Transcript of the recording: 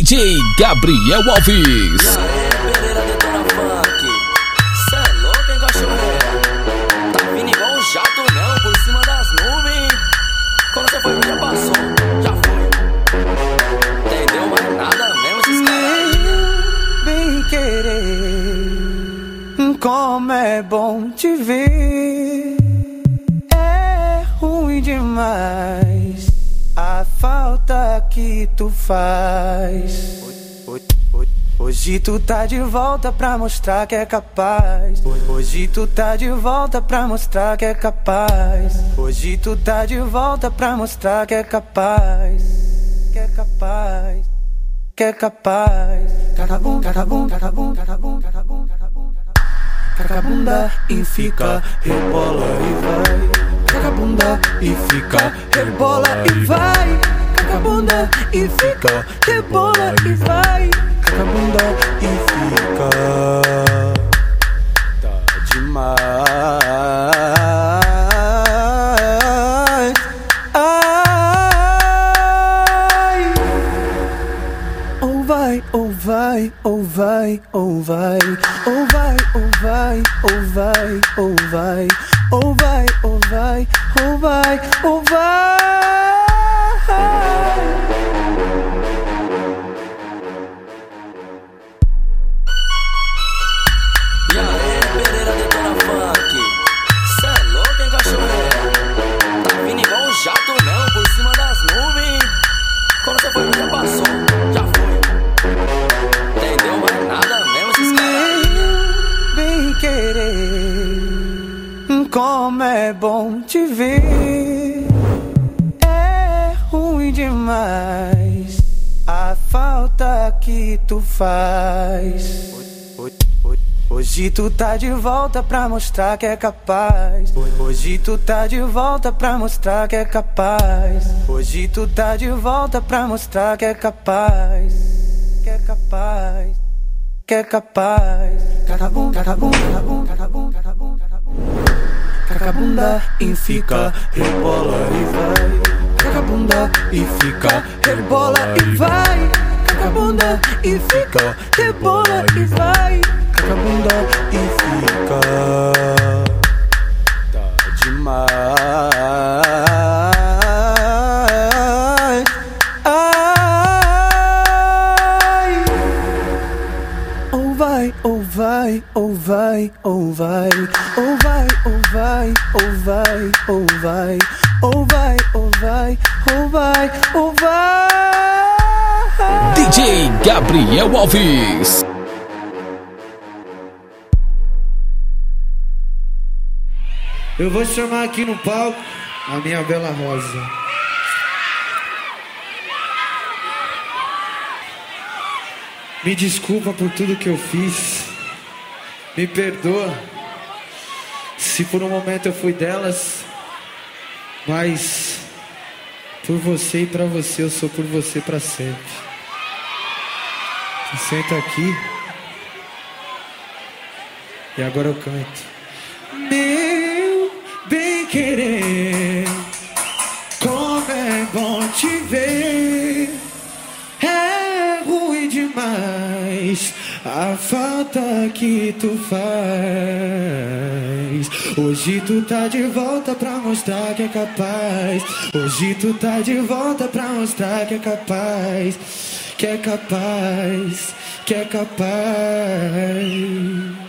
DJ Gabriel Alves. E aí, Pereira detona funk. Cê é louco, hein, cachorro? Tá vindo igual um jato mesmo por cima das nuvens. Quando você foi, já passou, já foi. Entendeu? Mas nada mesmo esses caras. Bem querer, como é bom te ver. É ruim demais a falta que tu faz. Hoje tu tá de volta pra mostrar que é capaz. Hoje tu tá de volta pra mostrar que é capaz. Hoje tu tá de volta pra mostrar que é capaz. Que é capaz. Que é capaz. Cacabum, cacabum, cacabum, cacabum, cacabum, cacabum. Cacabunda e fica, rebola e vai. Cacabunda e fica, rebola e vai. Cacabunda e fica, rebola e vai. Cacabunda e fica, tá demais. Ai, ou vai, ou vai, ou vai, ou vai, ou vai, ou vai, ou vai, ou vai, ou vai, ou vai, ou vai, ou vai. E aí, Pereira detona funk. Cê é louco, hein, cachorro? Tá vindo igual um jato mesmo por cima das nuvens. Quando você foi, já passou, já foi. Entendeu? Mas nada mesmo esses caras. Bem querer, como é bom te ver. É ruim demais a falta que tu faz. Hoje tu tá de volta pra mostrar que é capaz. Hoje tu tá de volta pra mostrar que é capaz. Hoje tu tá de volta pra mostrar que é capaz. Que é capaz. Que é capaz. Cacabum, cacabum, cacabum, cacabum, cacabum, cacabum. Cacabunda e fica, rebola e vai. Cacabunda e fica, rebola e vai. Cacabunda e fica, rebola e vai. Cacabunda e fica, tá demais. Ai, ou vai, ou vai, ou vai, ou vai, ou vai, ou vai, ou vai, ou vai, ou vai, ou vai, ou vai, ou vai. DJ Gabriel Alves. Eu vou chamar aqui no palco a minha bela Rosa. Me desculpa por tudo que eu fiz. Me perdoa se por um momento eu fui delas. Mas por você e pra você eu sou por você pra sempre. Você senta aqui e agora eu canto. Meu bem querer, como é bom te ver. É ruim demais a falta que tu faz. Hoje tu tá de volta pra mostrar que é capaz. Hoje tu tá de volta pra mostrar que é capaz. Que é capaz, que é capaz.